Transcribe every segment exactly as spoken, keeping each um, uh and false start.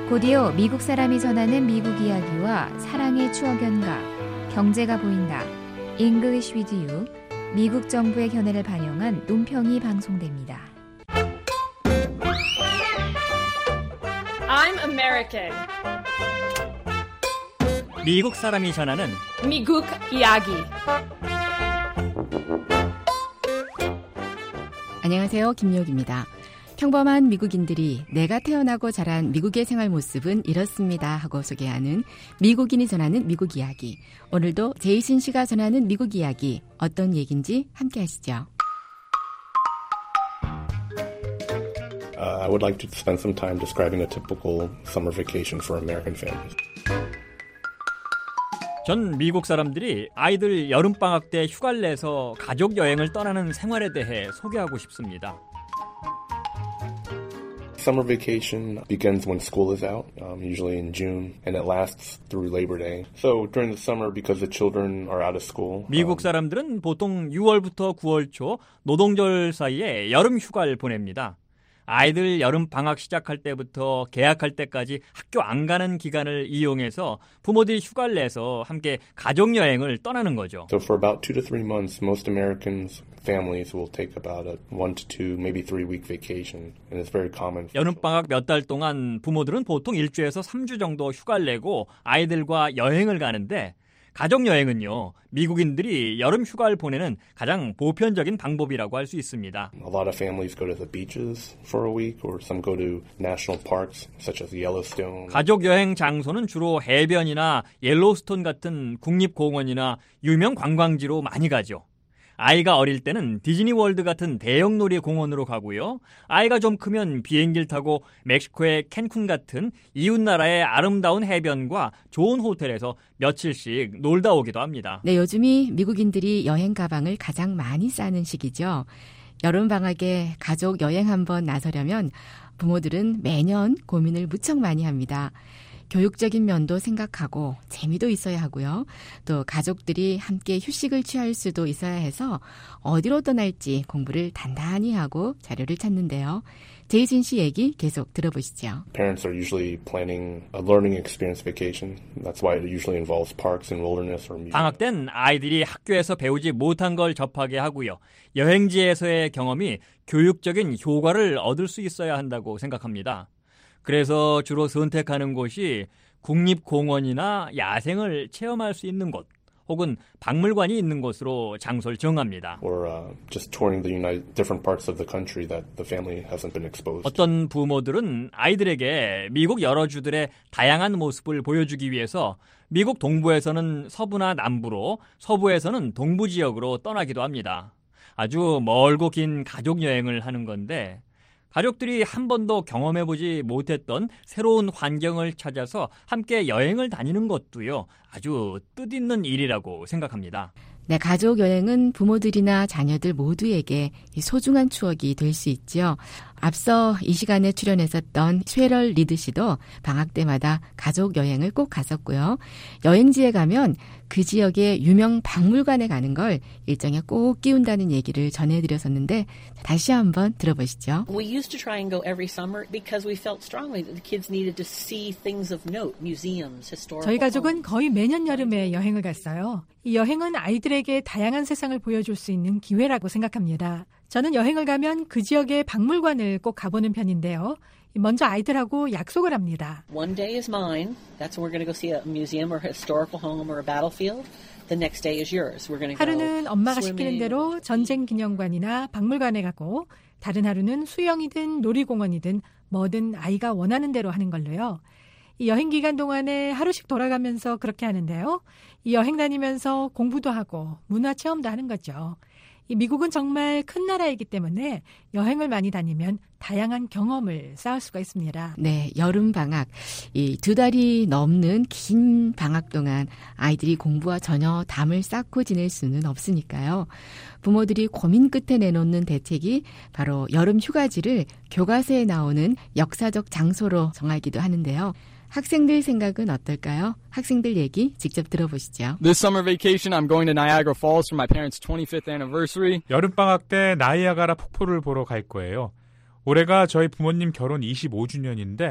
곧이어 미국 사람이 전하는 미국 이야기와 사랑의 추억 연가, 경제가 보인다, English with you, 미국 정부의 견해를 반영한 논평이 방송됩니다. I'm American. 미국 사람이 전하는 미국 이야기. 안녕하세요, 김미옥입니다. 평범한 미국인들이 내가 태어나고 자란 미국의 생활 모습은 이렇습니다 하고 소개하는 미국인이 전하는 미국 이야기. 오늘도 제이신 씨가 전하는 미국 이야기, 어떤 얘기인지 함께 하시죠. Uh, I would like to spend some time describing a typical summer vacation for American families. 전 미국 사람들이 아이들 여름방학 때 휴가를 내서 가족 여행을 떠나는 생활에 대해 소개하고 싶습니다. Summer vacation begins when school is out, um, usually in June, and it lasts through Labor Day. So during the summer, because the children are out of school, 미국 사람들은 보통 유월부터 구월 초 노동절 사이에 여름 휴가를 보냅니다. 아이들 여름 방학 시작할 때부터 개학할 때까지 학교 안 가는 기간을 이용해서 부모들이 휴가를 내서 함께 가족 여행을 떠나는 거죠. So for about two to three months, most Americans families will take about a one to two, maybe three week vacation, and it's very common. 여름 방학 몇 달 동안 부모들은 보통 일 주에서 삼 주 정도 휴가를 내고 아이들과 여행을 가는데, 가족 여행은요, 미국인들이 여름 휴가를 보내는 가장 보편적인 방법이라고 할 수 있습니다. A lot of families go to the beaches for a week, or some go to national parks such as Yellowstone. 가족 여행 장소는 주로 해변이나 옐로우스톤 같은 국립공원이나 유명 관광지로 많이 가죠. 아이가 어릴 때는 디즈니월드 같은 대형 놀이공원으로 가고요. 아이가 좀 크면 비행기를 타고 멕시코의 캔쿤 같은 이웃나라의 아름다운 해변과 좋은 호텔에서 며칠씩 놀다 오기도 합니다. 네, 요즘이 미국인들이 여행 가방을 가장 많이 싸는 시기죠. 여름방학에 가족 여행 한번 나서려면 부모들은 매년 고민을 무척 많이 합니다. 교육적인 면도 생각하고 재미도 있어야 하고요. 또 가족들이 함께 휴식을 취할 수도 있어야 해서 어디로 떠날지 공부를 단단히 하고 자료를 찾는데요. 제이신 씨 얘기 계속 들어보시죠. Parents are usually planning a learning experience vacation. That's why it usually involves parks and wilderness or museums. 방학 땐 아이들이 학교에서 배우지 못한 걸 접하게 하고요. 여행지에서의 경험이 교육적인 효과를 얻을 수 있어야 한다고 생각합니다. 그래서 주로 선택하는 곳이 국립공원이나 야생을 체험할 수 있는 곳, 혹은 박물관이 있는 곳으로 장소를 정합니다. Or uh, just touring the United different parts of the country that the family hasn't been exposed to. 어떤 부모들은 아이들에게 미국 여러 주들의 다양한 모습을 보여주기 위해서 미국 동부에서는 서부나 남부로, 서부에서는 동부 지역으로 떠나기도 합니다. 아주 멀고 긴 가족 여행을 하는 건데, 가족들이 한 번도 경험해보지 못했던 새로운 환경을 찾아서 함께 여행을 다니는 것도요, 아주 뜻있는 일이라고 생각합니다. 네, 가족 여행은 부모들이나 자녀들 모두에게 소중한 추억이 될 수 있죠. 앞서 이 시간에 출연했었던 쉐럴 리드 씨도 방학 때마다 가족 여행을 꼭 갔었고요. 여행지에 가면 그 지역의 유명 박물관에 가는 걸 일정에 꼭 끼운다는 얘기를 전해드렸었는데, 다시 한번 들어보시죠. We used to try and go every summer because we felt strongly that the kids needed to see things of note, museums, historical. 저희 가족은 거의 매년 여름에 여행을 갔어요. 이 여행은 아이들에게 다양한 세상을 보여줄 수 있는 기회라고 생각합니다. 저는 여행을 가면 그 지역의 박물관을 꼭 가보는 편인데요. 먼저 아이들하고 약속을 합니다. One day is mine. That's when we're going to go see a museum or a historical home or a battlefield. The next day is yours. We're going to go 하루는 엄마가 swimming. 시키는 대로 전쟁 기념관이나 박물관에 가고, 다른 하루는 수영이든 놀이공원이든 뭐든 아이가 원하는 대로 하는 걸로요. 이 여행 기간 동안에 하루씩 돌아가면서 그렇게 하는데요. 이 여행 다니면서 공부도 하고 문화 체험도 하는 거죠. 이 미국은 정말 큰 나라이기 때문에 여행을 많이 다니면 다양한 경험을 쌓을 수가 있습니다. 네, 여름 방학, 이 두 달이 넘는 긴 방학 동안 아이들이 공부와 전혀 담을 쌓고 지낼 수는 없으니까요. 부모들이 고민 끝에 내놓는 대책이 바로 여름 휴가지를 교과서에 나오는 역사적 장소로 정하기도 하는데요. 학생들 생각은 어떨까요? 학생들 얘기 직접 들어보시죠. This summer vacation, I'm going to Niagara Falls for my parents' twenty-fifth anniversary. 여름방학 때 나이아가라 폭포를 보러 갈 거예요. 올해가 저희 부모님 결혼 이십오 주년인데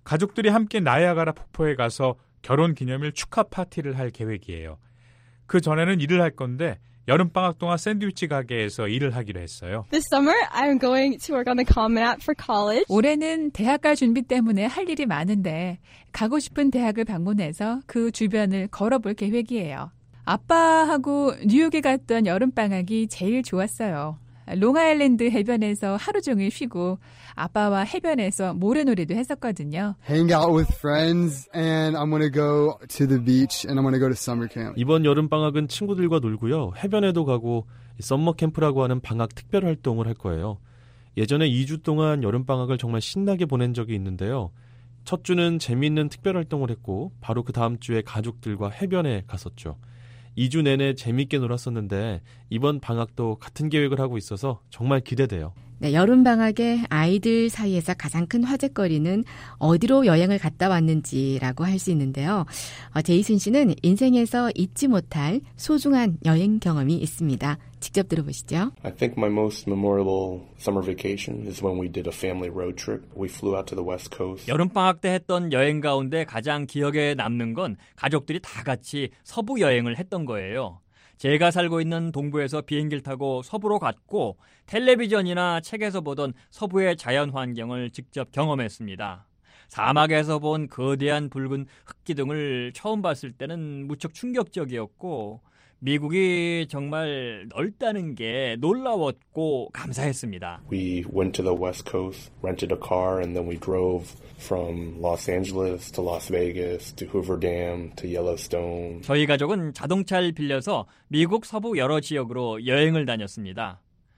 가족들이 함께 나이아가라 폭포에 가서 결혼 기념일 축하 파티를 할 계획이에요. 그 전에는 일을 할 건데 여름방학 동안 샌드위치 가게에서 일을 하기로 했어요. This summer, I'm going to work on the Common App for college. 올해는 대학가 준비 때문에 할 일이 많은데 가고 싶은 대학을 방문해서 그 주변을 걸어볼 계획이에요. 아빠하고 뉴욕에 갔던 여름방학이 제일 좋았어요. 롱아일랜드 해변에서 하루 종일 쉬고 아빠와 해변에서 모래놀이도 했었거든요. Hang out with friends and I'm going to go to the beach and I'm going to go to summer camp. 이번 여름 방학은 친구들과 놀고요. 해변에도 가고 썸머 캠프라고 하는 방학 특별 활동을 할 거예요. 예전에 이 주 동안 여름 방학을 정말 신나게 보낸 적이 있는데요. 첫 주는 재미있는 특별 활동을 했고 바로 그 다음 주에 가족들과 해변에 갔었죠. 이 주 내내 재미있게 놀았었는데 이번 방학도 같은 계획을 하고 있어서 정말 기대돼요. 네, 여름방학에 아이들 사이에서 가장 큰 화제거리는 어디로 여행을 갔다 왔는지라고 할 수 있는데요. 어, 제이슨 씨는 인생에서 잊지 못할 소중한 여행 경험이 있습니다. 직접 들어보시죠. I think my most memorable summer vacation is when we did a family road trip. We flew out to the West Coast. 여름방학 때 했던 여행 가운데 가장 기억에 남는 건 가족들이 다 같이 서부 여행을 했던 거예요. 제가 살고 있는 동부에서 비행기를 타고 서부로 갔고 텔레비전이나 책에서 보던 서부의 자연 환경을 직접 경험했습니다. 사막에서 본 거대한 붉은 흙기둥을 처음 봤을 때는 무척 충격적이었고 미국이 정말 넓다는 게 놀라웠고 감사했습니다. We went to the West Coast, rented a car, and then we drove from Los Angeles to Las Vegas to Hoover Dam to Yellowstone. 저희 가족은 자동차를 빌려서 미국 서부 여러 지역으로 여행을 다녔습니다.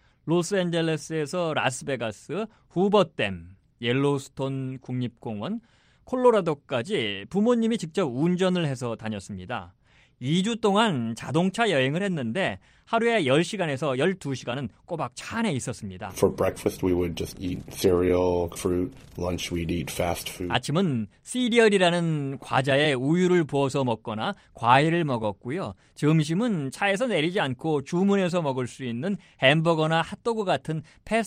로스앤젤레스에서 라스베가스, 후버댐, 옐로우스톤 국립공원, 콜로라도까지 부모님이 직접 운전을 해서 다녔습니다. 이 주 동안 자동차 여행을 했는데 하루에 열 시간에서 열두 시간은 꼬박 차 안에 있었습니다. For breakfast we would just eat cereal, fruit. Lunch we'd eat fast food. 아침은 시리얼이라는 과자에 우유를 부어서 먹거나 과일을 먹었고요. 점심은 차에서 내리지 않고 주문해서 먹을 수 있는 햄버거나 핫도그 같은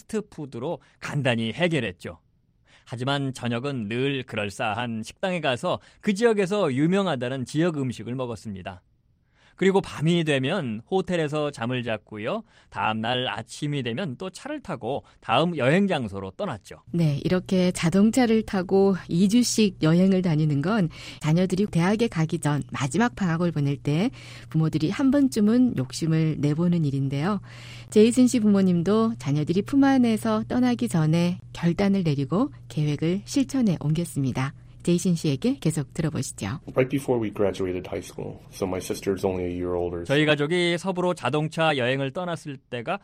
패스트푸드로 간단히 해결했죠. 하지만 저녁은 늘 그럴싸한 식당에 가서 그 지역에서 유명하다는 지역 음식을 먹었습니다. 그리고 밤이 되면 호텔에서 잠을 잤고요. 다음 날 아침이 되면 또 차를 타고 다음 여행 장소로 떠났죠. 네, 이렇게 자동차를 타고 이 주씩 여행을 다니는 건 자녀들이 대학에 가기 전 마지막 방학을 보낼 때 부모들이 한 번쯤은 욕심을 내보는 일인데요. 제이슨 씨 부모님도 자녀들이 품 안에서 떠나기 전에 결단을 내리고 계획을 실천에 옮겼습니다. 제이슨 씨에게 계속 들어보시죠. Right before we graduated high school, so my sister's only a year older. 저희 가족이 서부로 자동차 여행을 떠났을 때가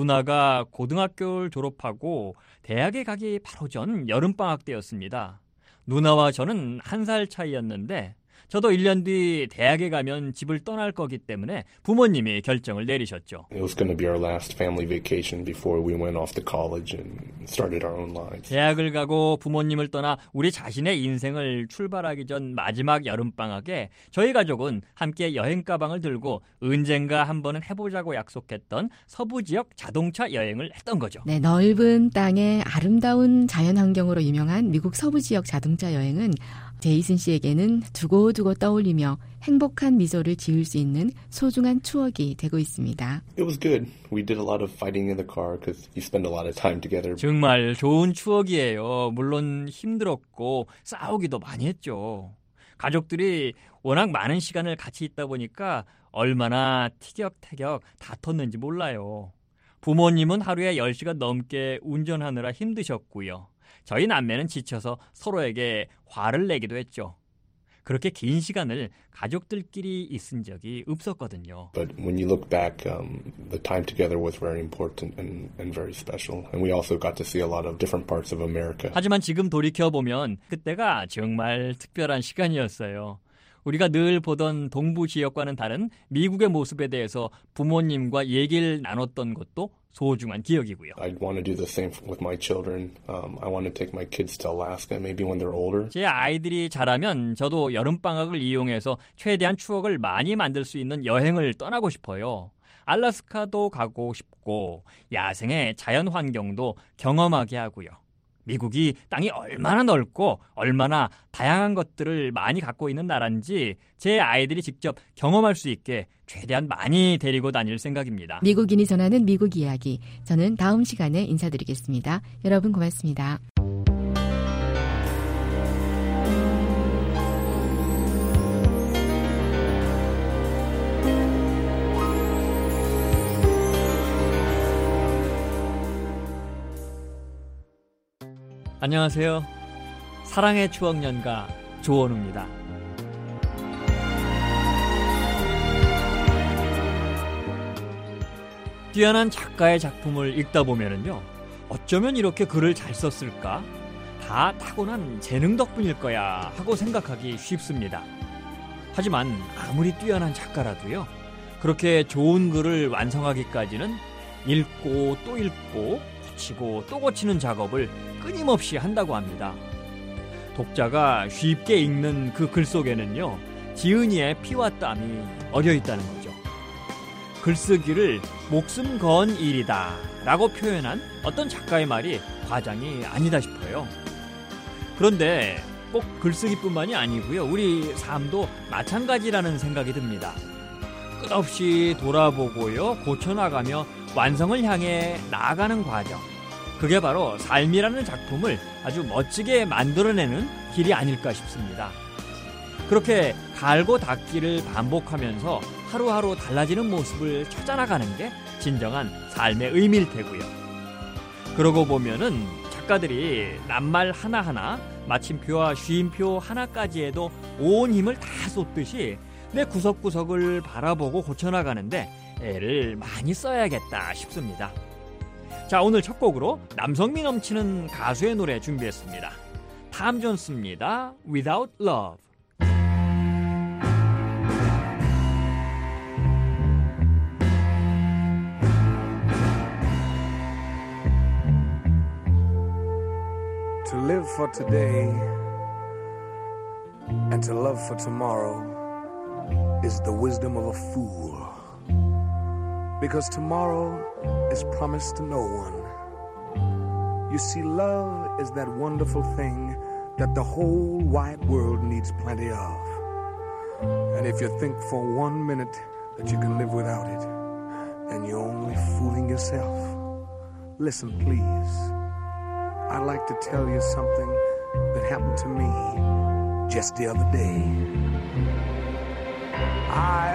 누나가 고등학교를 졸업하고 대학에 가기 바로 전 여름방학 때였습니다. 누나와 저는 한 살 차이였는데 저도 일 년 뒤 대학에 가면 집을 떠날 거기 때문에 부모님이 결정을 내리셨죠. It was going to be our last family vacation before we went off to college and started our own lives. 대학을 가고 부모님을 떠나 우리 자신의 인생을 출발하기 전 마지막 여름방학에 저희 가족은 함께 여행 가방을 들고 언젠가 한 번은 해보자고 약속했던 서부 지역 자동차 여행을 했던 거죠. 네, 넓은 땅에 아름다운 자연환경으로 유명한 미국 서부 지역 자동차 여행은 제이슨 씨에게는 두고두고 떠올리며 행복한 미소를 지을 수 있는 소중한 추억이 되고 있습니다. It was good. We did a lot of fighting in the car because you spend a lot of time together. 정말 좋은 추억이에요. 물론 힘들었고 싸우기도 많이 했죠. 가족들이 워낙 많은 시간을 같이 있다 보니까 얼마나 티격태격 다퉜는지 몰라요. 부모님은 하루에 열 시간 넘게 운전하느라 힘드셨고요. 저희 남매는 지쳐서 서로에게 화를 내기도 했죠. 그렇게 긴 시간을 가족들끼리 있은 적이 없었거든요. But when you look back, um, the time together was very important and, and very special. And we also got to see a lot of different parts of America. 하지만 지금 돌이켜보면 그때가 정말 특별한 시간이었어요. 우리가 늘 보던 동부 지역과는 다른 미국의 모습에 대해서 부모님과 얘기를 나눴던 것도 소중한 기억이고요. I'd want to do the same with my children. Um, I want to take my kids to Alaska maybe when they're older. 제 아이들이 자라면 저도 여름방학을 이용해서 최대한 추억을 많이 만들 수 있는 여행을 떠나고 싶어요. 알래스카도 가고 싶고 야생의 자연 환경도 경험하게 하고요. 미국이 땅이 얼마나 넓고 얼마나 다양한 것들을 많이 갖고 있는 나라인지 제 아이들이 직접 경험할 수 있게 최대한 많이 데리고 다닐 생각입니다. 미국인이 전하는 미국 이야기. 저는 다음 시간에 인사드리겠습니다. 여러분 고맙습니다. 안녕하세요. 사랑의 추억 연가 조원우입니다. 뛰어난 작가의 작품을 읽다 보면은요, 어쩌면 이렇게 글을 잘 썼을까? 다 타고난 재능 덕분일 거야 하고 생각하기 쉽습니다. 하지만 아무리 뛰어난 작가라도요, 그렇게 좋은 글을 완성하기까지는 읽고 또 읽고 고치고 또 고치는 작업을 끊임없이 한다고 합니다. 독자가 쉽게 읽는 그 글 속에는요, 지은이의 피와 땀이 어려 있다는 거죠. 글쓰기를 목숨 건 일이다 라고 표현한 어떤 작가의 말이 과장이 아니다 싶어요. 그런데 꼭 글쓰기뿐만이 아니고요, 우리 삶도 마찬가지라는 생각이 듭니다. 끝없이 돌아보고요, 고쳐나가며 완성을 향해 나아가는 과정, 그게 바로 삶이라는 작품을 아주 멋지게 만들어내는 길이 아닐까 싶습니다. 그렇게 갈고 닦기를 반복하면서 하루하루 달라지는 모습을 찾아나가는 게 진정한 삶의 의미일 테고요. 그러고 보면은 작가들이 낱말 하나하나, 마침표와 쉼표 하나까지에도 온 힘을 다 쏟듯이 내 구석구석을 바라보고 고쳐나가는데 애를 많이 써야겠다 싶습니다. 자, 오늘 첫 곡으로 남성미 넘치는 가수의 노래 준비했습니다. 탐 존스입니다. Without Love. To live for today and to love for tomorrow is the wisdom of a fool. Because tomorrow is promised to no one. You see, love is that wonderful thing that the whole wide world needs plenty of. And if you think for one minute that you can live without it, then you're only fooling yourself. Listen, please. I'd like to tell you something that happened to me just the other day. I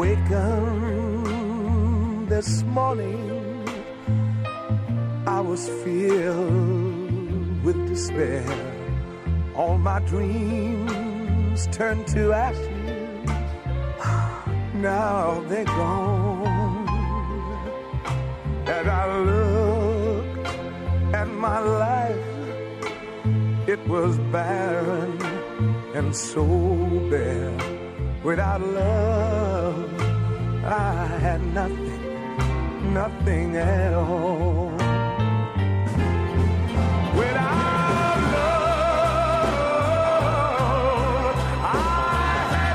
awakened this morning, I was filled with despair. All my dreams turned to ashes. Now they're gone. And I look at my life, it was barren and so bare. Without love, I had nothing, nothing at all. Without love, I had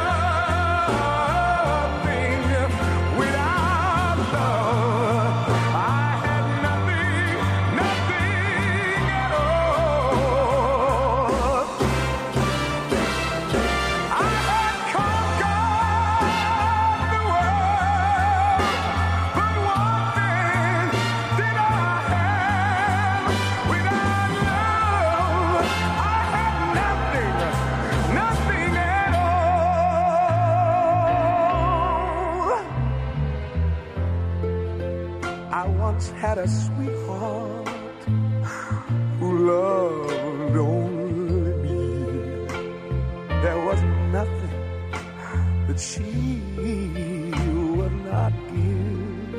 nothing. Without love, I had nothing, nothing at all. I had conquered the world, but one thing did I have. Without love, I had nothing, nothing at all. I once had a sweetheart who loved only me. There was nothing that she would not give.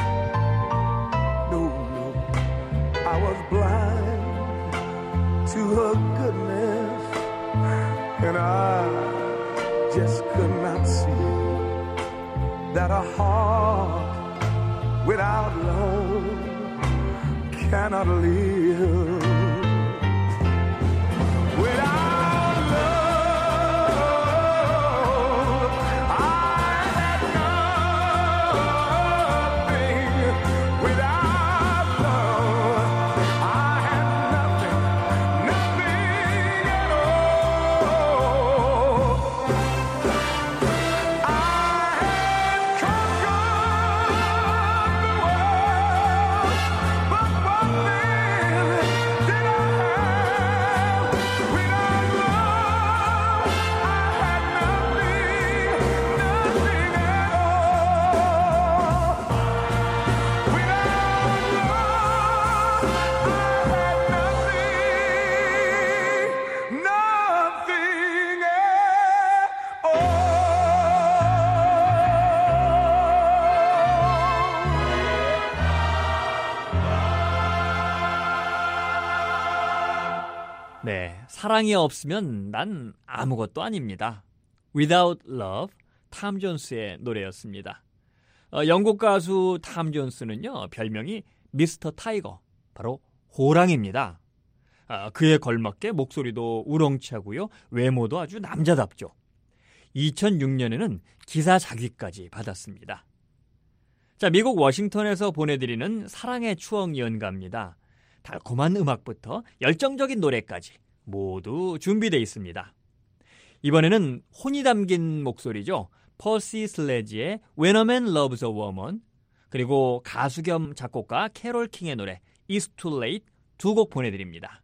No, no, I was blind to her goodness, and I just could not see that a heart without love cannot live. Without love, I had nothing. Without love, I had nothing. 사랑이 없으면 난 아무것도 아닙니다. Without Love, 탐 존스의 노래였습니다. 어, 영국 가수 탐 존스는요, 별명이 미스터 타이거, 바로 호랑입니다. 아, 그에 걸맞게 목소리도 우렁차고요, 외모도 아주 남자답죠. 이천육 년에는 기사자귀까지 받았습니다. 자, 미국 워싱턴에서 보내드리는 사랑의 추억 연가입니다. 달콤한 음악부터 열정적인 노래까지 모두 준비되어 있습니다. 이번에는 혼이 담긴 목소리죠. 퍼시 슬래지의 When a Man Loves a Woman, 그리고 가수 겸 작곡가 캐롤 킹의 노래 It's Too Late 두 곡 보내드립니다.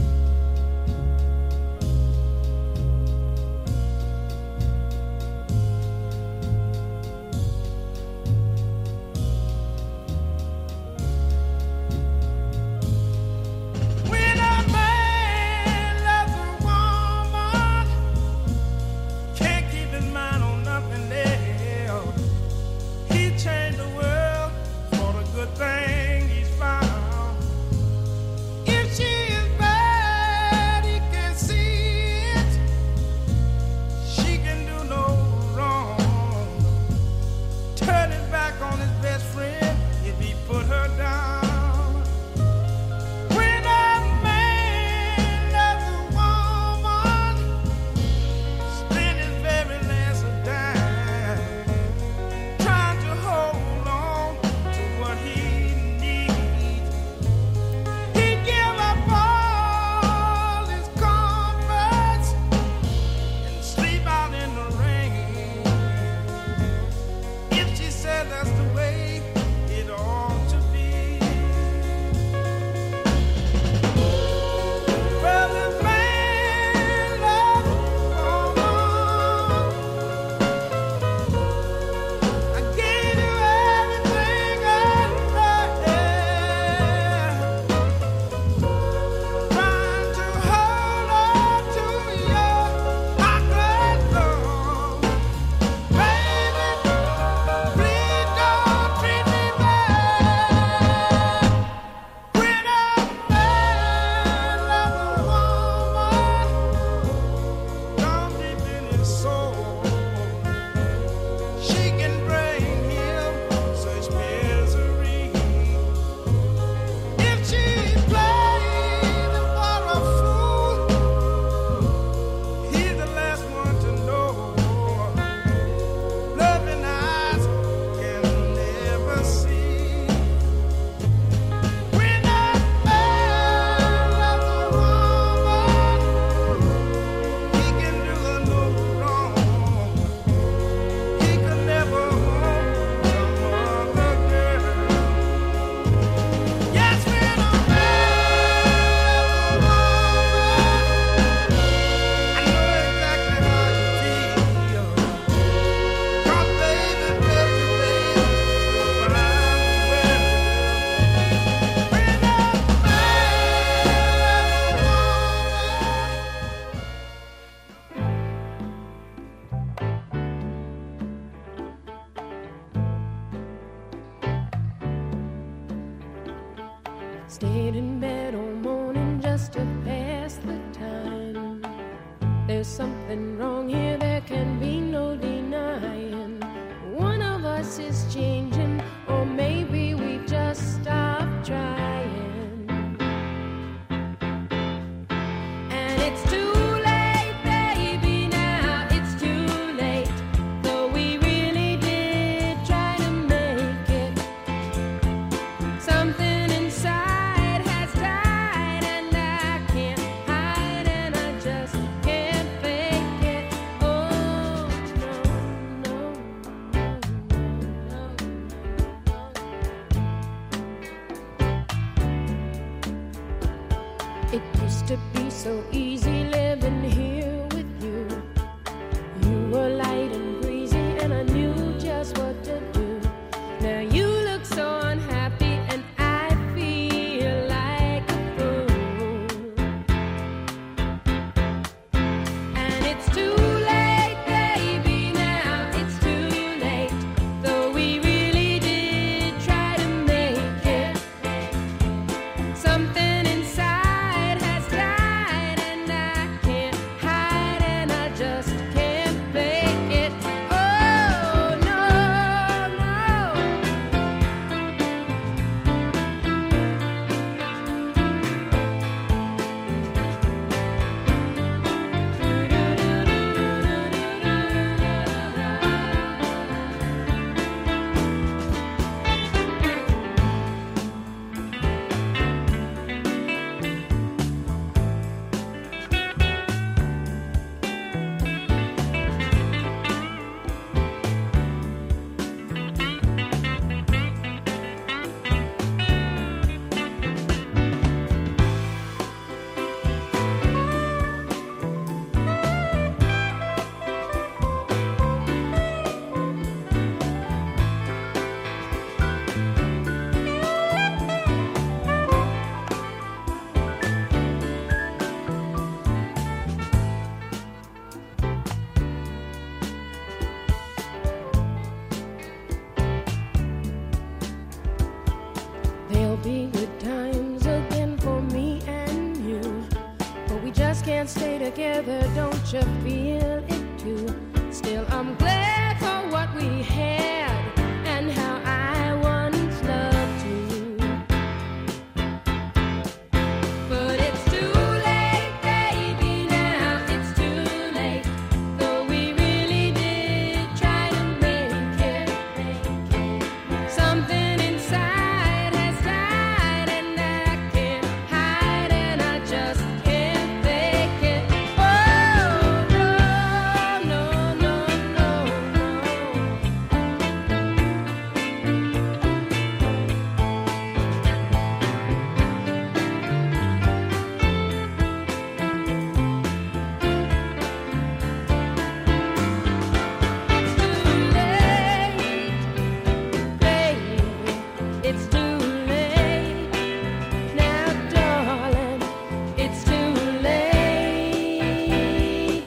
Stayed in bed all morning just to pass the time. There's something wrong here, there can be no denying. One of us is changing, or maybe we've just stopped trying. And it's too late, baby, now it's too late. Though we really did try to make it. Something inside has died, and I can't hide, and I just can't fake it. Oh, no, no, no, no, no. just can't stay together. Don't you feel it too? Still, I'm glad for what we had and how I once loved you. But it's too late, baby, now it's too late. Though we really did try to make it, something inside has died and I can't hide and I just can't fake it. Oh, no, no, no, no, it's too late, now darling, it's too late.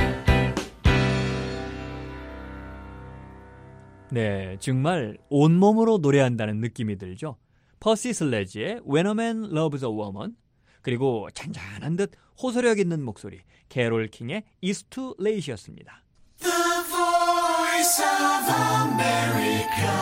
네, 정말 온몸으로 노래한다는 느낌이 들죠. 퍼시 슬래지의 When a Man Loves a Woman, 그리고 잔잔한 듯 호소력 있는 목소리 캐롤 킹의 It's Too Late이었습니다. The Voice of America,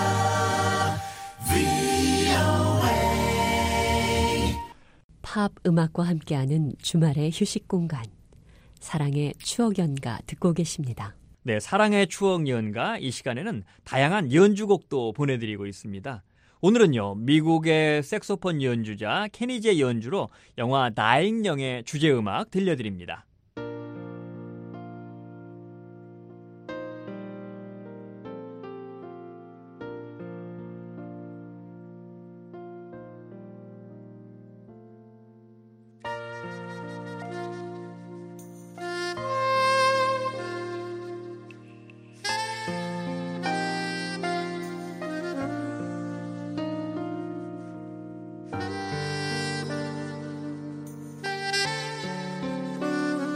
브이오에이. 팝 음악과 함께하는 주말의 휴식 공간, 사랑의 추억 연가 듣고 계십니다. 네, 사랑의 추억 연가 이 시간에는 다양한 연주곡도 보내드리고 있습니다. 오늘은요, 미국의 색소폰 연주자 케니지의 연주로 영화 다잉 영의 주제음악 들려드립니다. Thank you.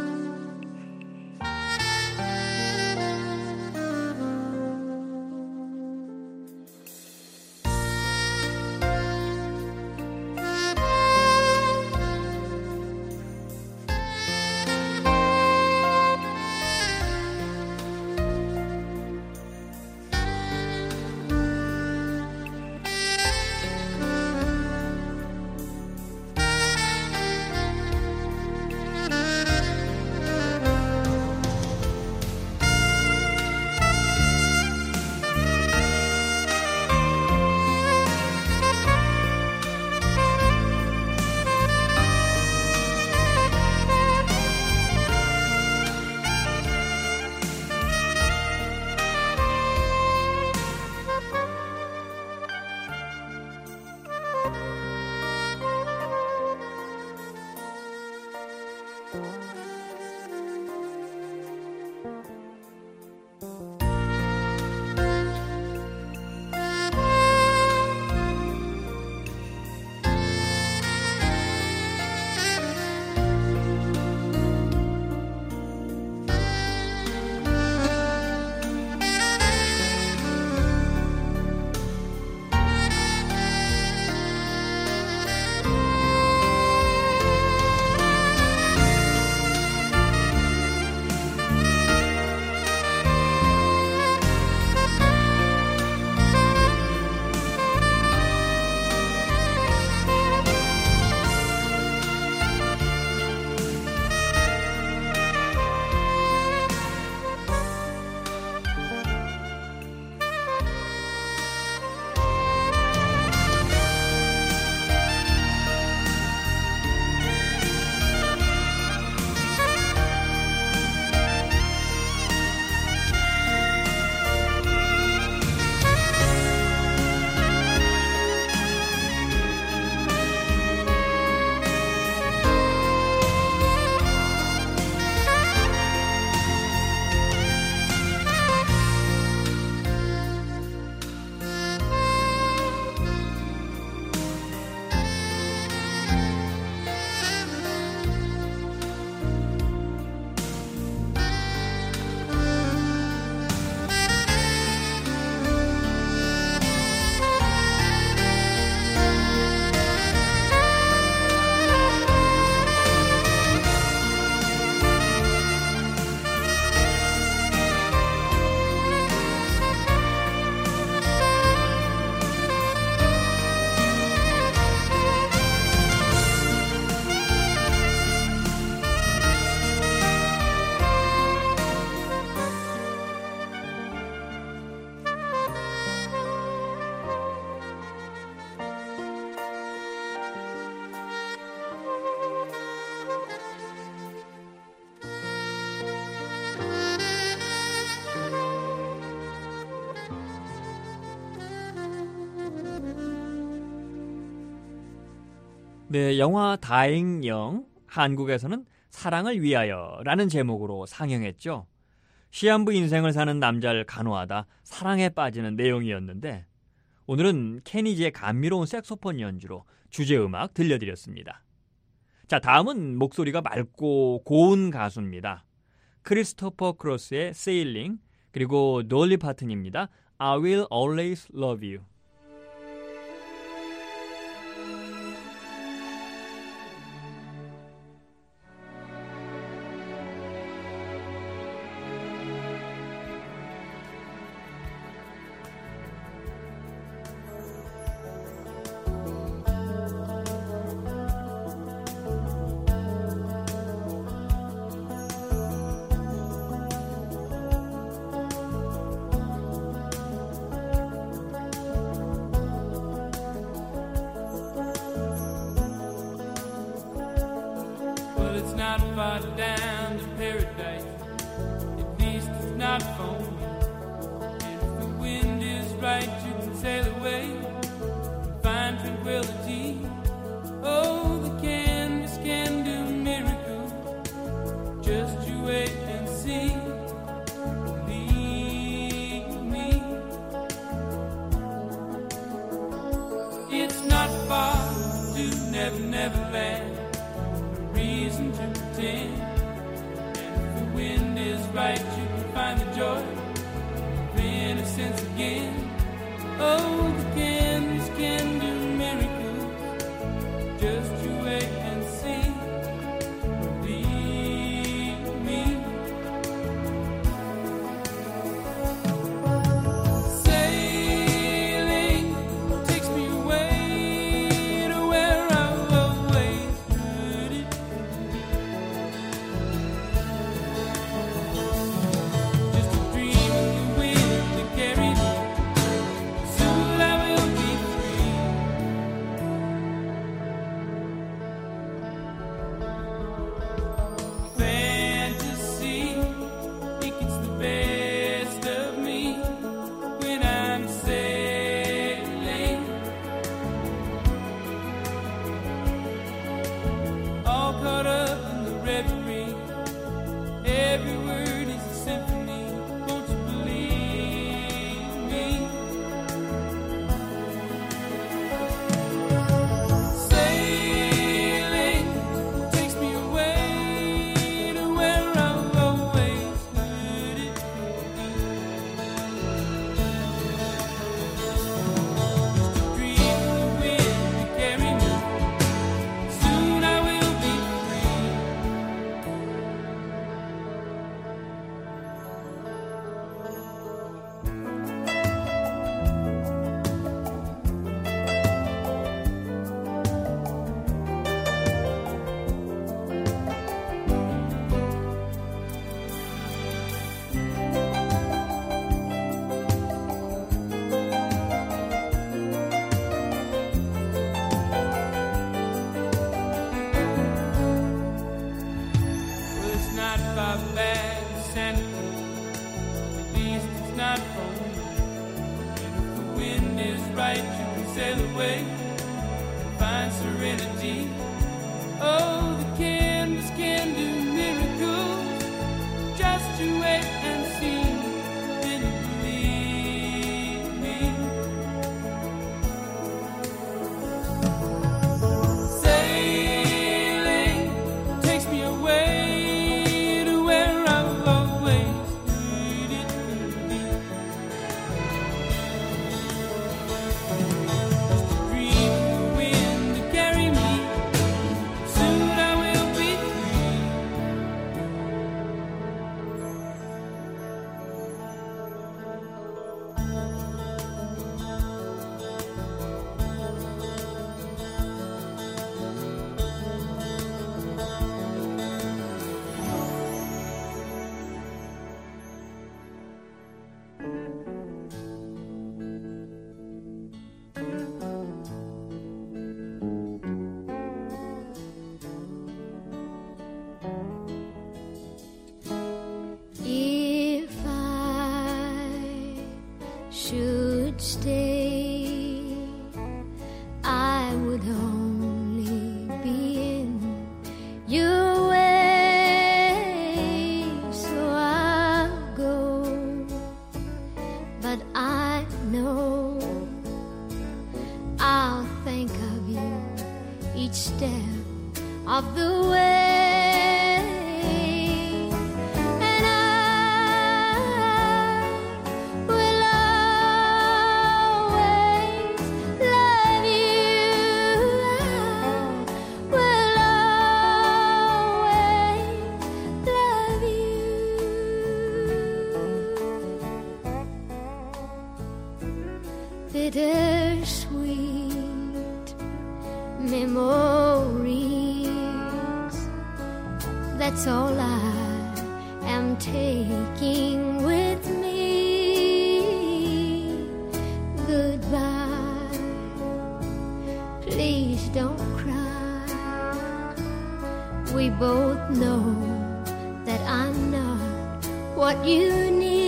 네, 영화 다행영, 한국에서는 사랑을 위하여라는 제목으로 상영했죠. 시한부 인생을 사는 남자를 간호하다 사랑에 빠지는 내용이었는데 오늘은 케니지의 감미로운 색소폰 연주로 주제음악 들려드렸습니다. 자, 다음은 목소리가 맑고 고운 가수입니다. 크리스토퍼 크로스의 Sailing, 그리고 돌리 파튼입니다. I will always love you. It's not far down to paradise, at least it's not for me. And if the wind is right, you can sail away and find tranquility. Oh, the canvas can do miracles, just you wait and see. Believe me, it's not far to Never Never Land. Reason to pretend, and if the wind is right, you can find the joy of innocence again. Oh, the canvas can do miracles, just you wait and see. Believe me. Sailing takes me away to where I've always heard it. Dream the wind to carry me. Soon I will be free. of the way, and I will always love you. I will always love you. Bittersweet memories, that's all I am taking with me. Goodbye, please don't cry. We both know that I'm not what you need.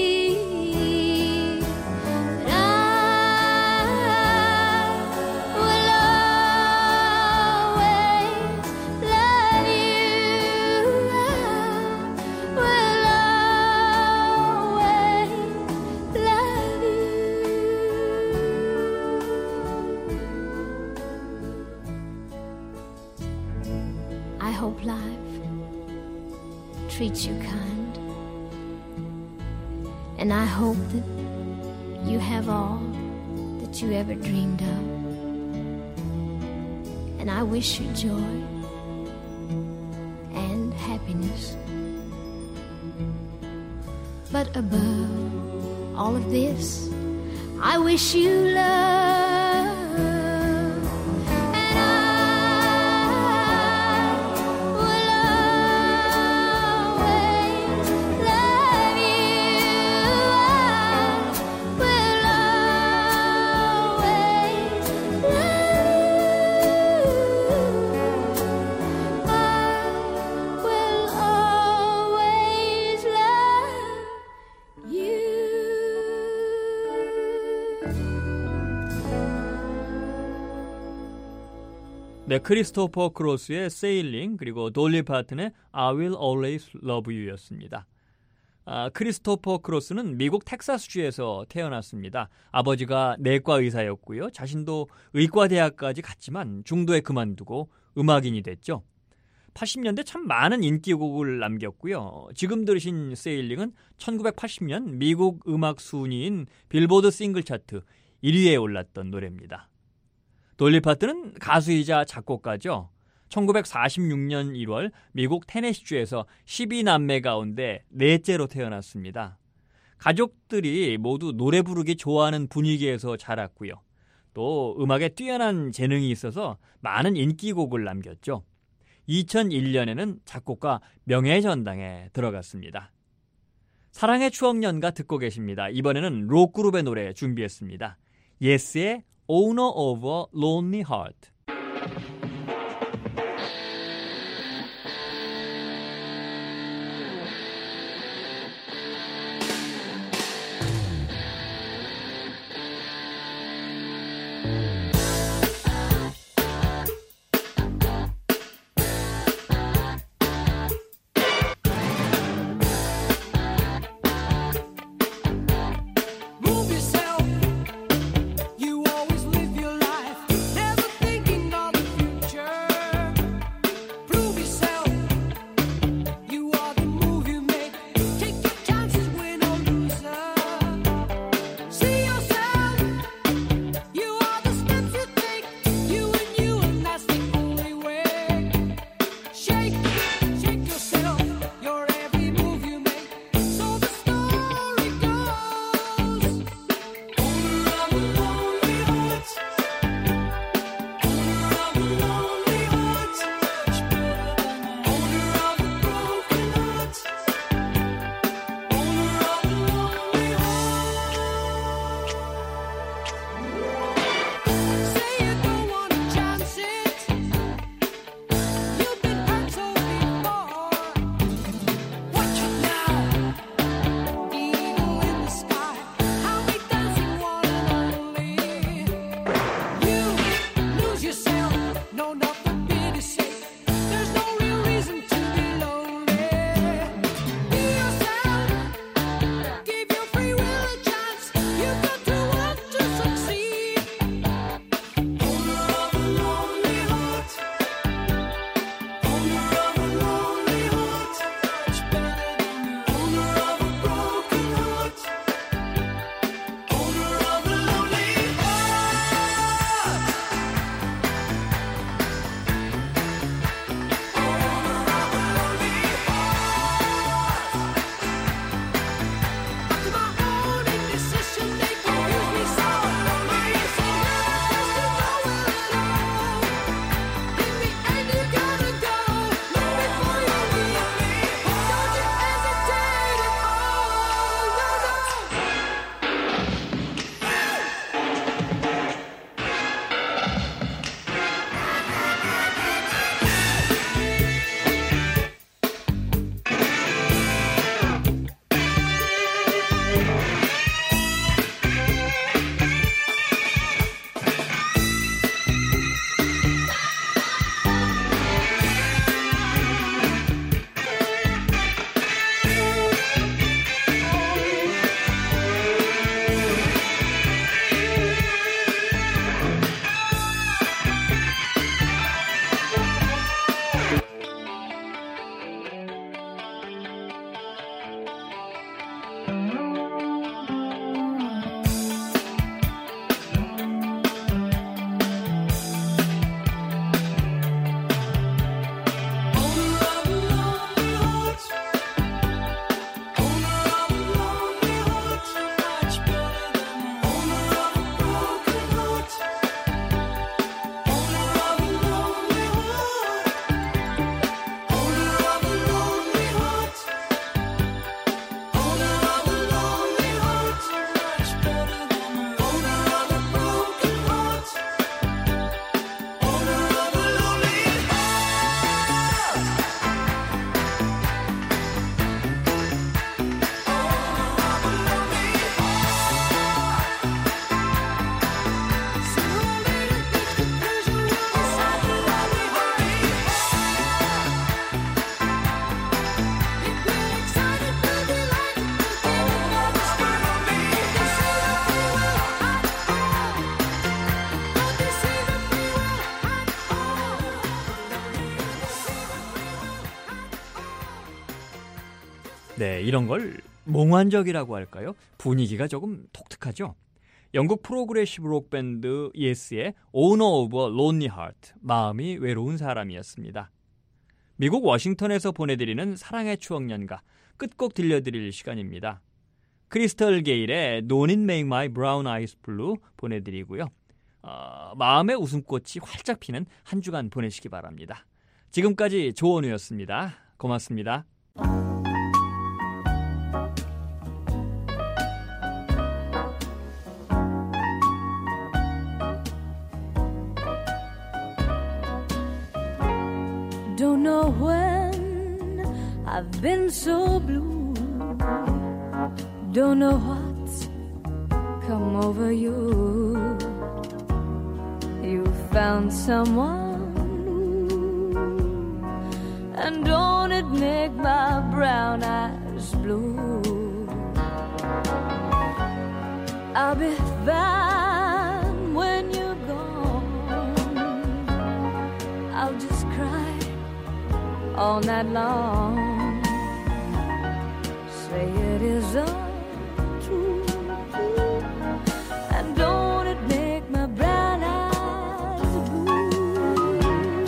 I hope life treats you kind, and I hope that you have all that you ever dreamed of, and I wish you joy and happiness. But above all of this, I wish you love. 네, 크리스토퍼 크로스의 세일링, 그리고 돌리 파튼의 I Will Always Love You였습니다. 아, 크리스토퍼 크로스는 미국 텍사스주에서 태어났습니다. 아버지가 내과 의사였고요. 자신도 의과대학까지 갔지만 중도에 그만두고 음악인이 됐죠. 팔십 년대 참 많은 인기곡을 남겼고요. 지금 들으신 세일링은 천구백팔십 년 미국 음악 순위인 빌보드 싱글 차트 일 위에 올랐던 노래입니다. 돌리 파튼은 가수이자 작곡가죠. 천구백사십육 년 일월 미국 테네시주에서 십이 남매 가운데 넷째로 태어났습니다. 가족들이 모두 노래 부르기 좋아하는 분위기에서 자랐고요. 또 음악에 뛰어난 재능이 있어서 많은 인기곡을 남겼죠. 이천일 년에는 작곡가 명예전당에 들어갔습니다. 사랑의 추억연가 듣고 계십니다. 이번에는 록그룹의 노래 준비했습니다. 예스의 Owner of a Lonely Heart. Move yourself. You always live your life, never thinking 네, 이런 걸 몽환적이라고 할까요? 분위기가 조금 독특하죠. 영국 프로그레시브 록 밴드 Yes의 Owner of a Lonely Heart, 마음이 외로운 사람이었습니다. 미국 워싱턴에서 보내드리는 사랑의 추억연가 끝곡 들려드릴 시간입니다. 크리스털 게일의 Don't It Make My Brown Eyes Blue 보내드리고요. 어, 마음의 웃음꽃이 활짝 피는 한 주간 보내시기 바랍니다. 지금까지 조원우였습니다. 고맙습니다. Don't know when I've been so blue. Don't know what's come over you. You found someone new, and don't it make my brown eyes blue? I'll be fine when you're gone. I'll just cry all night long. Say it is untrue, and don't it make my brown eyes blue?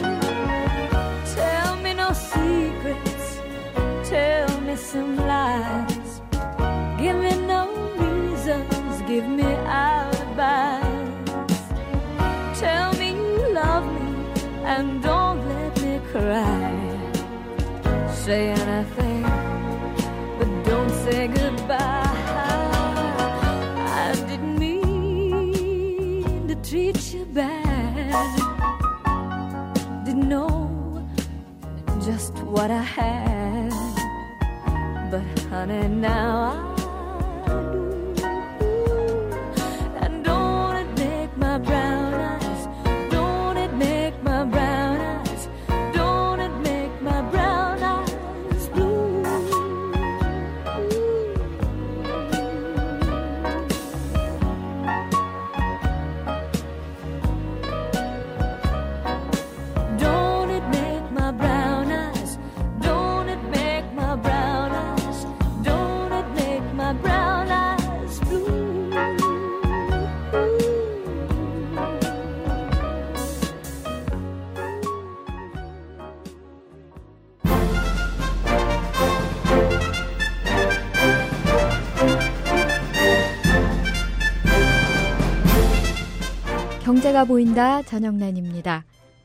Tell me no secrets, tell me some lies. Give me no reasons, give me alibis. Tell me you love me and don't let me cry. Say anything, but don't say goodbye. I didn't mean to treat you bad. Didn't know just what I had. But honey, now I do. And don't it make my brown eyes, don't it make my brown eyes, don't it make my brown eyes blue. Don't it make my brown eyes, don't it make my brown eyes, don't it make my brown eyes blue. 경제가 보인다. 전영란입니다.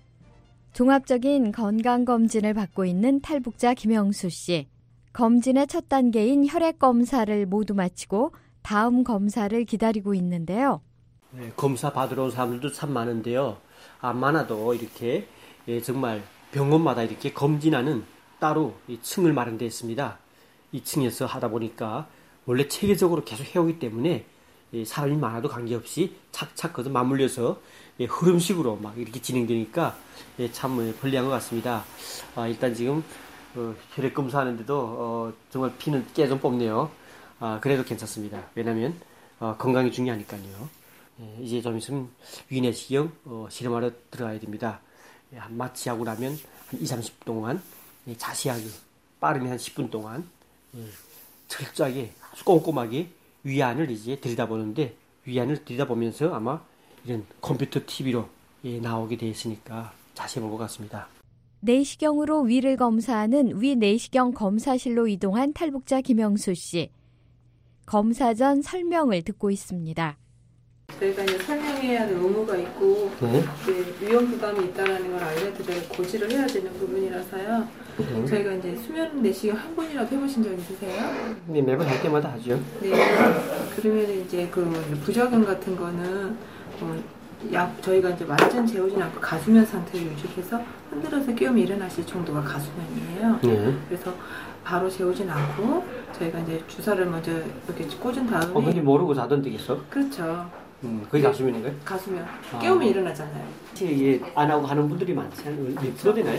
종합적인 건강검진을 받고 있는 탈북자 김영수 씨. 검진의 첫 단계인 혈액검사를 모두 마치고 다음 검사를 기다리고 있는데요. 네, 검사 받으러 온 사람들도 참 많은데요. 안 많아도 이렇게 예, 정말 병원마다 이렇게 검진하는 따로 이 층을 마련되어 있습니다. 이 층에서 하다 보니까 원래 체계적으로 계속 해오기 때문에 예, 사람이 많아도 관계없이 착착 거기서 맞물려서 예, 흐름식으로 막 이렇게 진행되니까 예, 참 예, 편리한 것 같습니다. 아, 일단 지금 어, 혈액 검사하는데도 어, 정말 피는 깨 좀 뽑네요. 아, 그래도 괜찮습니다. 왜냐하면 어, 건강이 중요하니까요. 예, 이제 좀 있으면 위내시경 어, 실험하러 들어가야 됩니다. 예, 한 마취하고 나면 한 이삼십 분 동안 예, 자세하게 빠르면 한 십 분 동안 예, 철저하게 아주 꼼꼼하게 위안을 이제 들여다보는데 위안을 들여다보면서 아마 이런 컴퓨터 티비로 예, 나오게 되어 있으니까 자세히 볼 것 같습니다. 내시경으로 위를 검사하는 위내시경 검사실로 이동한 탈북자 김영수 씨. 검사 전 설명을 듣고 있습니다. 저희가 이제 설명해야 할 의무가 있고 네. 위험 부담이 있다는 걸 알려드려야 고지를 해야 되는 부분이라서요. 네. 저희가 이제 수면 내시경 한 번이라도 해보신 적 있으세요? 네, 매번 할 때마다 하죠. 네. 그러면 이제 그 부작용 같은 거는 어, 약 저희가 이제 완전 재우진 않고 가수면 상태를 유지해서 흔들어서 깨우면 일어나실 정도가 가수면이에요. 네. 그래서 바로 재우진 않고 저희가 이제 주사를 먼저 이렇게 꽂은 다음에. 어, 근데 모르고 자던 되겠어? 그렇죠. 음, 그게 가수면인가요? 가수면. 아. 깨우면 일어나잖아요. 이게 안 하고 하는 분들이 많지 않아요? 몇 프로 되나요?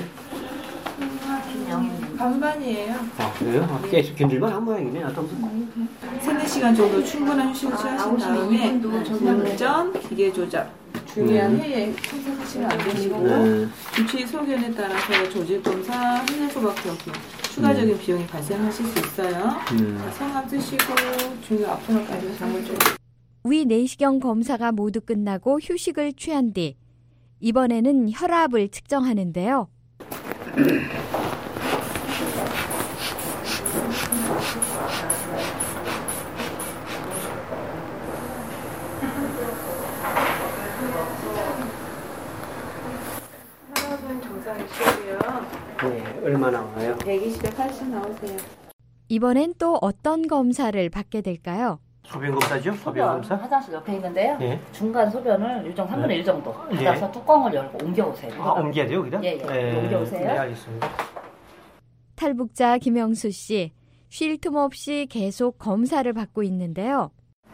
반반이에요. 아, 그래요? 아, 계속 견딜만 한 모양이네. 나도. 세네 시간 정도 충분한 휴식을 취하신 다음에 운전, 기계 조작, 중요한 음. 회의에 참석하시면 안 되시고 음. 주치의 소견에 따라서 조직 검사, 흉내 소각 표기, 추가적인 음. 비용이 발생하실 수 있어요. 음. 성함 쓰시고 중요 앞번호까지 잠을 좀. 위 내시경 검사가 모두 끝나고 휴식을 취한 뒤 이번에는 혈압을 측정하는데요. 혈압은 정상이시고요. 네, 얼마 나와요? 백이십에 팔십 나오세요. 이번엔 또 어떤 검사를 받게 될까요? 소변 검사죠? 소변 검사? 화장실 옆에 있는데요. 네. 중간 소변을 유정 삼분의 일 정도 네. 받아서 뚜껑을 열고 옮겨오세요. 아, 옮겨야 돼요, 여기다? 예, 예. 네. 옮겨오세요. 네, 알겠습니다. 탈북자 김영수 씨, 쉴 틈 없이 계속 검사를 받고 있는데요.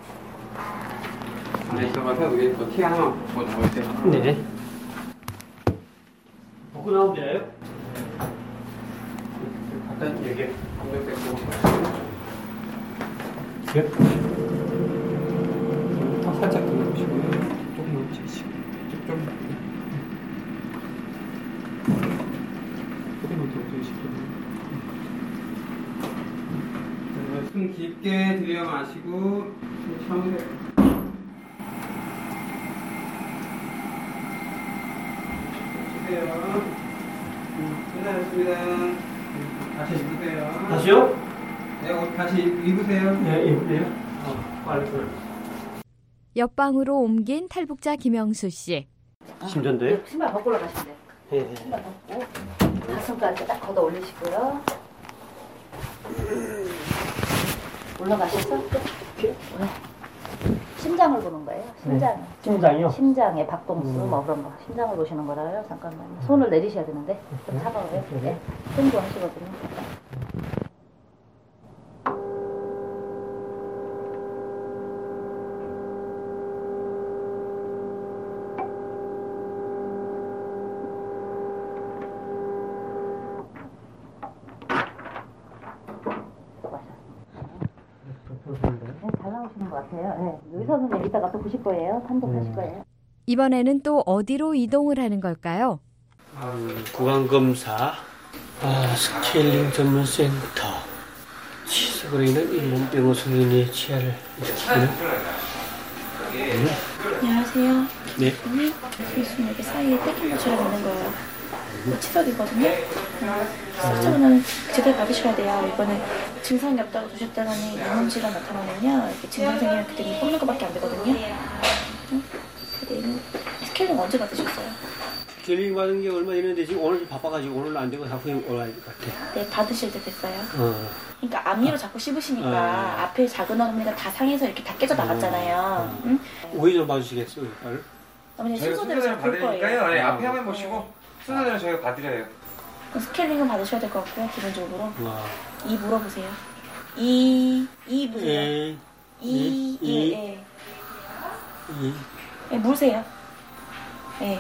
안에 들어가서 여기 또 티 하나 뭐 넣어주세요. 네. 보고 나오면 되나요? 갖다 여기 한번 빼고. 예? 턱 살짝 들어보시고요. 조금 넘치시고. 좀. 조금만 더 들으시고요. 숨 깊게 들여 마시고 숨 참으세요. 주세요. 끝났습니다. 다시 입으세요. 다시요? 네, 옷 다시 입으세요. 네, 입으세요. 어, 빨리. 옆방으로 옮긴 탈북자 김영수 씨. 힘든데? 신발 벗고 올라가시면 돼요. 네. 신발 벗고 가슴까지 딱 걷어 올리시고요. 올라가셔서 네. 심장을 보는 거예요. 심장. 네. 심장이요? 심장의 박동수 음. 뭐 그런 거. 심장을 보시는 거라요. 잠깐만요. 손을 내리셔야 되는데 좀 차가워요. 네. 손도 하시거든요. 잘 나오시는 것 같아요. 네. 의사는 이따가 또 보실 거예요. 판독하실 거예요. 이번에는 또 어디로 이동을 하는 걸까요? 음, 구강검사, 아, 스케일링 전문센터, 치석으로 인한 잇몸병 성인의 치아를 일으키는. 네. 안녕하세요. 네. 오늘 교수님 여기 사이에 떼긴 맞춰야 되는 거예요. 이거 치석이거든요. 치석은 제대로 받으셔야 돼요. 이번에 증상이 없다고 두셨다더니 이먼지가 나타나면요. 이렇게 증상 생기면 그때 뽑는 것밖에 안 되거든요. 응? 그리고 스케일링 언제 받으셨어요? 스케일링 받은 게 얼마 됐는데 지금 오늘 바빠가지고 오늘 안 되고 자꾸 올라갈 것 같아. 네, 받으실 때 됐어요. 어. 그러니까 앞니로 자꾸 씹으시니까 아. 앞에 작은 어금니가 다 상해서 이렇게 다 깨져 나갔잖아요. 응? 오이 좀 봐주시겠어요? 이걸? 어머니 저희가 순서대로 순서대로 잘 볼 거예요. 받으니까요. 네, 앞에 화면 보시고 순서대로 저희가 봐드려요. 그럼 스케일링은 받으셔야 될 것 같고요. 기본적으로. 와. 이 물어보세요. 이, 이 보세요. 예. 이, 예. 예, 예. 이. 예, 물으세요. 예.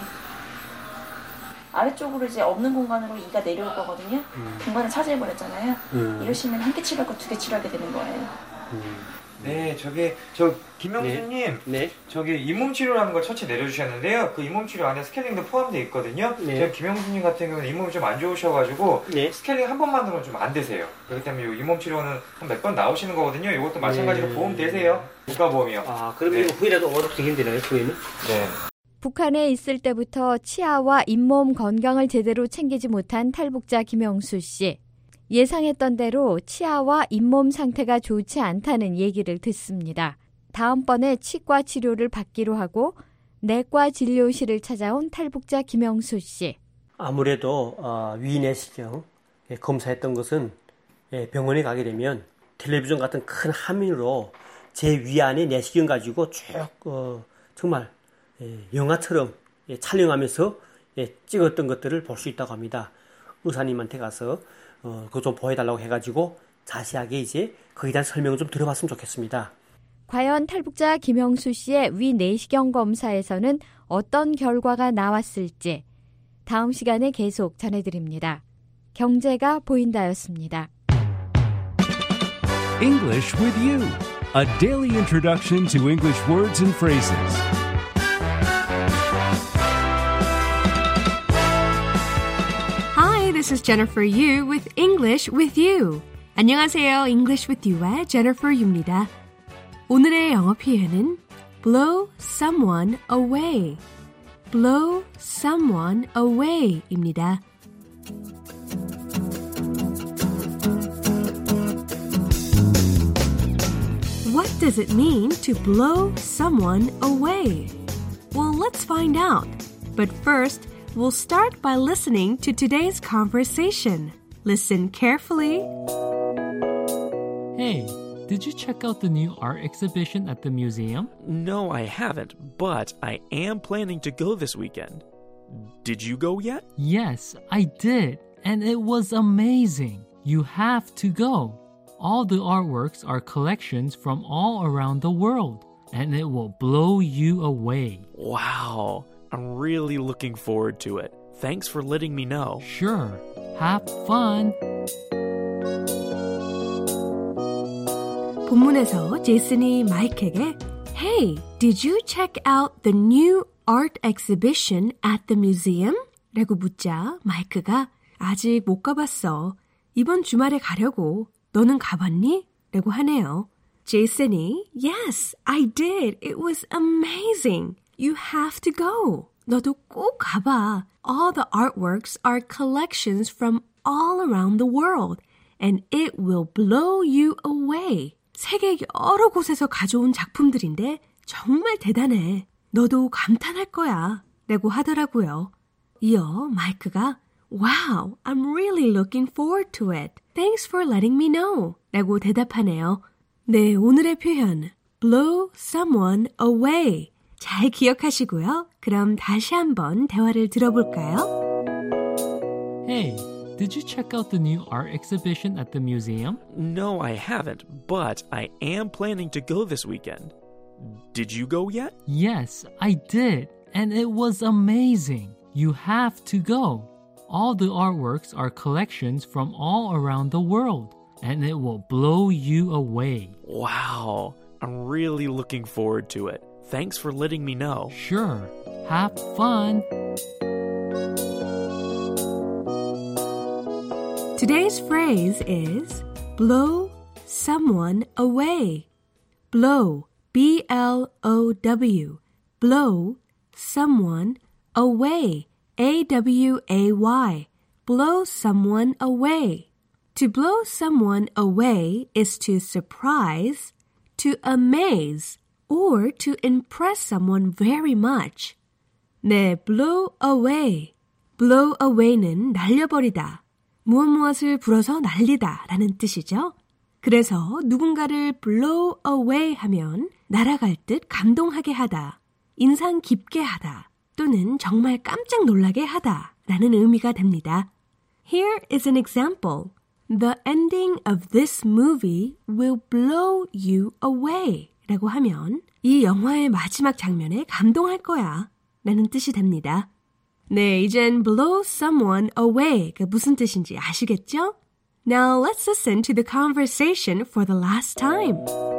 아래쪽으로 이제 없는 공간으로 이가 내려올 거거든요. 음. 공간을 차지해버렸잖아요. 음. 이러시면 한 개 치료하고 두 개 치료하게 되는 거예요. 네, 저기 저 김명수님, 네. 저기 잇몸 치료라는 걸 처치 내려주셨는데요. 그 잇몸 치료 안에 스케일링도 포함되어 있거든요. 네. 제가 김명수님 같은 경우는 잇몸이 좀 안 좋으셔가지고 네. 스케일링 한 번만으로는 좀 안 되세요. 그렇기 때문에 이 잇몸 치료는 한 몇 번 나오시는 거거든요. 이것도 마찬가지로 네. 보험 되세요. 국가보험이요. 아, 그러면 네. 후에라도 어렵게 힘드나요, 후에는? 네. 북한에 있을 때부터 치아와 잇몸 건강을 제대로 챙기지 못한 탈북자 김영수 씨. 예상했던 대로 치아와 잇몸 상태가 좋지 않다는 얘기를 듣습니다. 다음번에 치과 치료를 받기로 하고 내과 진료실을 찾아온 탈북자 김영수 씨. 아무래도 어, 위내시경 검사했던 것은 병원에 가게 되면 텔레비전 같은 큰 화면으로 제 위안에 내시경 가지고 쭉 어, 정말 예, 영화처럼 예, 촬영하면서 예, 찍었던 것들을 볼 수 있다고 합니다. 의사님한테 가서 어, 그거 좀 보여달라고 해가지고 자세하게 이제 거기에 대한 설명을 좀 들어봤으면 좋겠습니다. 과연 탈북자 김영수 씨의 위 내시경 검사에서는 어떤 결과가 나왔을지 다음 시간에 계속 전해드립니다. 경제가 보인다였습니다. English with you, a daily introduction to English words and phrases. Hi, this this is Jennifer Yu with English with You. 안녕하세요. English with You의 Jennifer Yu입니다. 오늘의 영어 표현은 blow someone away. blow someone away입니다. What does it mean to blow someone away? Well, let's find out. But first, we'll start by listening to today's conversation. Listen carefully. Hey, did you check out the new art exhibition at the museum? No, I haven't, but I am planning to go this weekend. Did you go yet? Yes, I did, and it was amazing. You have to go. All the artworks are collections from all around the world, and it will blow you away. Wow, I'm really looking forward to it. Thanks for letting me know. Sure, have fun. 본문에서 제이슨이 마이크에게 Hey, did you check out the new art exhibition at the museum? 라고 묻자 마이크가 아직 못 가봤어. 이번 주말에 가려고. 너는 가봤니? 라고 하네요. 제이슨이 Yes, I did. It was amazing. You have to go. 너도 꼭 가봐. All the artworks are collections from all around the world, and it will blow you away. 세계 여러 곳에서 가져온 작품들인데 정말 대단해. 너도 감탄할 거야. 라고 하더라고요. 이어 마이크가 Wow, I'm really looking forward to it. Thanks for letting me know. 라고 대답하네요. 네, 오늘의 표현 blow someone away. 잘 기억하시고요. 그럼 다시 한번 대화를 들어볼까요? Hey, did you check out the new art exhibition at the museum? No, I haven't, but I am planning to go this weekend. Did you go yet? Yes, I did, and it was amazing. You have to go. All the artworks are collections from all around the world, and it will blow you away. Wow, I'm really looking forward to it. Thanks for letting me know. Sure, have fun. Today's phrase is blow someone away. Blow, B L O W, blow someone away. A W A Y, blow someone away. To blow someone away is to surprise, to amaze, or to impress someone very much. 네, blow away. blow away는 날려버리다, 무엇 무엇을 불어서 날리다 라는 뜻이죠. 그래서 누군가를 blow away 하면 날아갈 듯 감동하게 하다, 인상 깊게 하다, 또는 정말 깜짝 놀라게 하다 라는 의미가 됩니다. Here is an example. The ending of this movie will blow you away 라고 하면 이 영화의 마지막 장면에 감동할 거야 라는 뜻이 됩니다. 네, 이젠 blow someone away가 무슨 뜻인지 아시겠죠? Now let's listen to the conversation for the last time.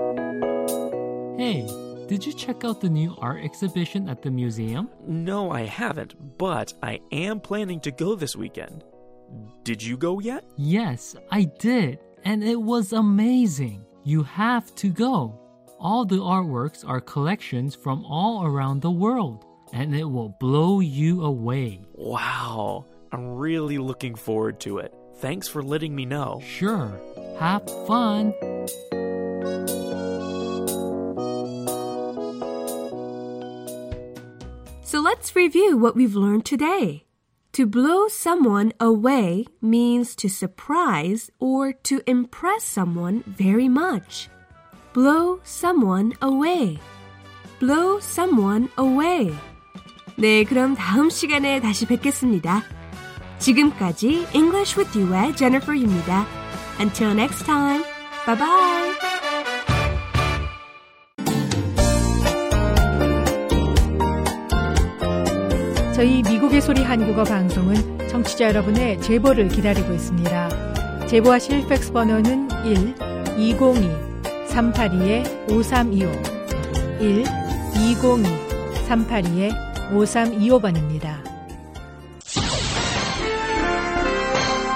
Hey, did you check out the new art exhibition at the museum? No, I haven't, but I am planning to go this weekend. Did you go yet? Yes, I did, and it was amazing. You have to go. All the artworks are collections from all around the world, and it will blow you away. Wow, I'm really looking forward to it. Thanks for letting me know. Sure, have fun. So let's review what we've learned today. To blow someone away means to surprise or to impress someone very much. Blow someone away. Blow someone away. 네, 그럼 다음 시간에 다시 뵙겠습니다. 지금까지 English with You의 Jennifer입니다. Until next time. Bye bye. 저희 미국의 소리 한국어 방송은 청취자 여러분의 제보를 기다리고 있습니다. 제보하실 팩스 번호는 일 이공이 삼팔이 오삼이오 일 이공이 삼팔이 오삼이오 번입니다.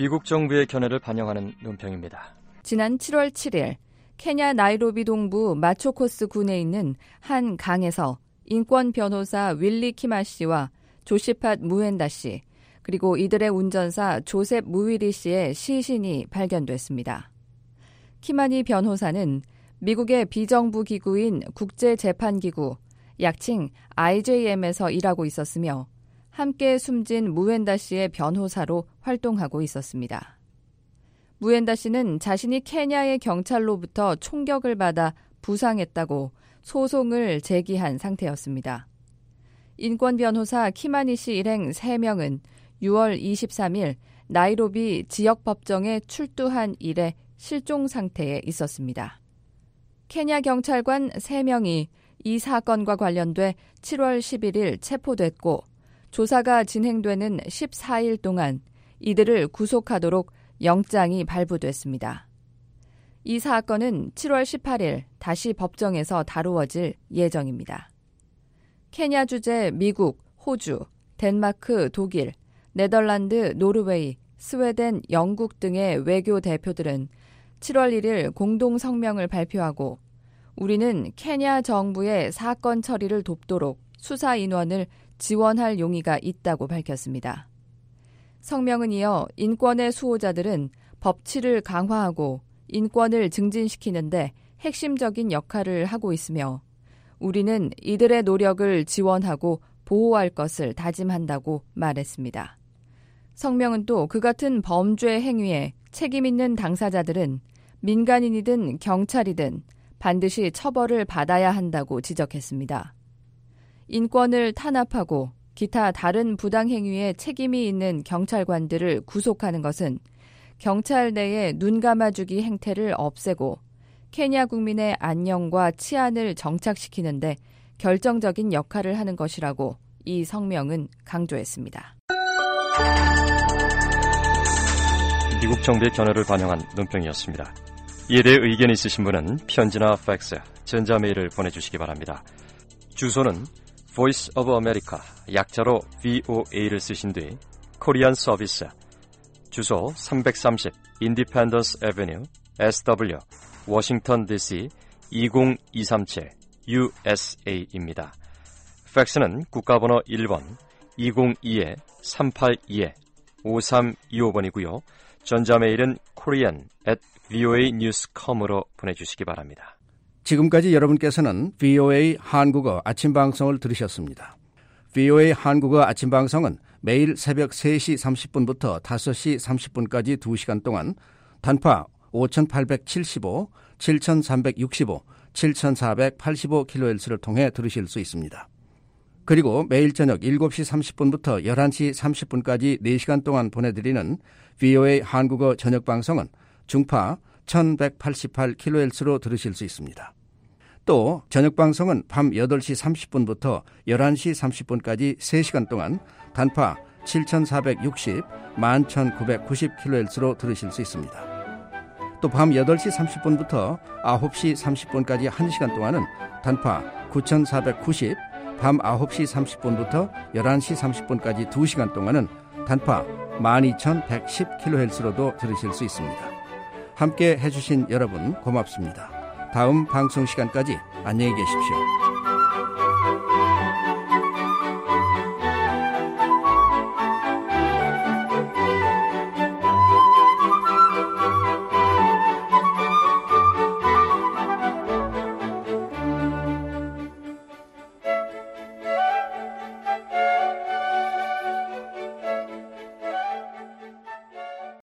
미국 정부의 견해를 반영하는 논평입니다. 지난 칠월 칠일 케냐 나이로비 동부 마초코스 군에 있는 한 강에서 인권 변호사 윌리 키마 씨와 조시팟 무엔다 씨, 그리고 이들의 운전사 조셉 무위리 씨의 시신이 발견됐습니다. 키마니 변호사는 미국의 비정부 기구인 국제재판기구, 약칭 아이제이엠에서 일하고 있었으며 함께 숨진 무엔다 씨의 변호사로 활동하고 있었습니다. 무엔다 씨는 자신이 케냐의 경찰로부터 총격을 받아 부상했다고 소송을 제기한 상태였습니다. 인권 변호사 키마니 씨 일행 세 명은 유월 이십삼일 나이로비 지역법정에 출두한 이래 실종 상태에 있었습니다. 케냐 경찰관 세 명이 이 사건과 관련돼 칠월 십일일 체포됐고 조사가 진행되는 십사일 동안 이들을 구속하도록 영장이 발부됐습니다. 이 사건은 칠월 십팔일 다시 법정에서 다루어질 예정입니다. 케냐 주재 미국, 호주, 덴마크, 독일, 네덜란드, 노르웨이, 스웨덴, 영국 등의 외교 대표들은 칠월 일일 공동 성명을 발표하고 우리는 케냐 정부의 사건 처리를 돕도록 수사 인원을 지원할 용의가 있다고 밝혔습니다. 성명은 이어 인권의 수호자들은 법치를 강화하고 인권을 증진시키는데 핵심적인 역할을 하고 있으며 우리는 이들의 노력을 지원하고 보호할 것을 다짐한다고 말했습니다. 성명은 또 그 같은 범죄 행위에 책임 있는 당사자들은 민간인이든 경찰이든 반드시 처벌을 받아야 한다고 지적했습니다. 인권을 탄압하고 기타 다른 부당행위에 책임이 있는 경찰관들을 구속하는 것은 경찰 내의 눈 감아주기 행태를 없애고 케냐 국민의 안녕과 치안을 정착시키는데 결정적인 역할을 하는 것이라고 이 성명은 강조했습니다. 미국 정부의 견해를 반영한 논평이었습니다. 이에 대해 의견이 있으신 분은 편지나 팩스, 전자메일을 보내주시기 바랍니다. 주소는 Voice of America, 약자로 브이오에이를 쓰신 뒤 코리안 서비스, 주소 삼백삼십 Independence Avenue, 에스더블유, 워싱턴 디씨 이공이삼칠 유에스에이입니다. 팩스는 국가번호 일 번 이공이 삼팔이 오삼이오 번이고요. 전자메일은 korean at voanews dot com으로 보내주시기 바랍니다. 지금까지 여러분께서는 브이오에이 한국어 아침 방송을 들으셨습니다. 브이오에이 한국어 아침 방송은 매일 새벽 세 시 삼십 분부터 다섯 시 삼십 분까지 두 시간 동안 단파 오천팔백칠십오, 칠천삼백육십오, 칠천사백팔십오 킬로헤르츠를 통해 들으실 수 있습니다. 그리고 매일 저녁 일곱 시 삼십 분부터 열한 시 삼십 분까지 네 시간 동안 보내드리는 브이오에이 한국어 저녁 방송은 중파 천백팔십팔 킬로헤르츠로 들으실 수 있습니다. 또 저녁 방송은 밤 여덟 시 삼십 분부터 열한 시 삼십 분까지 세 시간 동안 단파 칠천사백육십, 만 천구백구십 킬로헤르츠로 들으실 수 있습니다. 또 밤 여덟 시 삼십 분부터 아홉 시 삼십 분까지 한 시간 동안은 단파 구천사백구십, 밤 아홉 시 삼십 분부터 열한 시 삼십 분까지 두 시간 동안은 단파 만 이천백십 킬로헤르츠로도 들으실 수 있습니다. 함께 해주신 여러분 고맙습니다. 다음 방송 시간까지 안녕히 계십시오.